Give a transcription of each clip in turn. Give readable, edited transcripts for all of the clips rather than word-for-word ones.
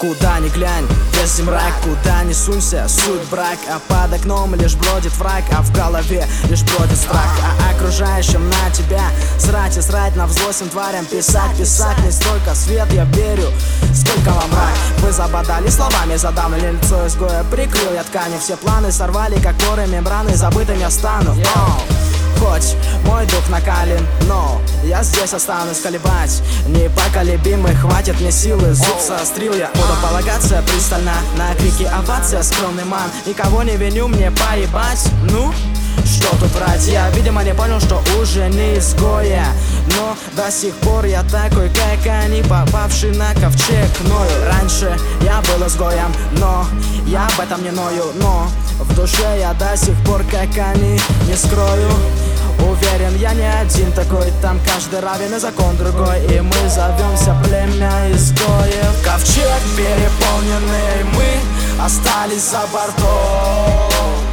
Куда ни глянь, весь мрак, куда ни сунься, суть брак. А под окном лишь бродит враг, а в голове лишь бродит страх. А окружающим на тебя срать и срать, на взлосим тварям писать, писать. Не столько свет, я верю, сколько вам мрак. Вы забодали словами, задавили лицо изгоя, прикрыл я ткани. Все планы сорвали, как поры мембраны, забытым я стану. Хоть мой дух накален, но я здесь останусь колебать. Непоколебимый, хватит мне силы, зуб соострил я. Буду полагаться пристально на крики овация, скромный ман. Никого не виню, мне поебать. Ну, что тут врать? Я, видимо, не понял, что уже не изгоя. Но до сих пор я такой, как они, попавший на ковчег ною. Раньше я был изгоем, но я об этом не ною. Но в душе я до сих пор, как они, не скрою. Уверен, я не один такой, там каждый равен и закон другой. И мы зовемся племя изгоев. Ковчег переполненный, мы остались за бортом.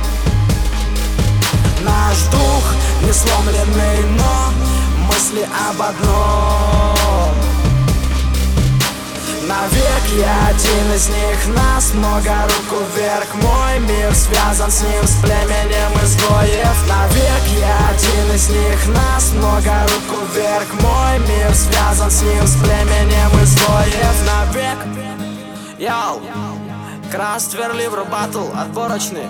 Наш дух не сломленный, но мысли об одном. Навек я один из них, нас много, руку вверх. Мой мир связан с ним, с племенем изгоев. Навек я один из них, нас много, руку вверх. Мой мир связан с ним, с племенем изгоев. Навек. Йоу, Крастверливер батл отборочный.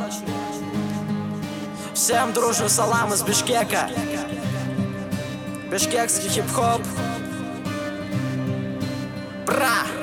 Всем дружный салам из Бишкека. Бишкекский хип-хоп. Бра!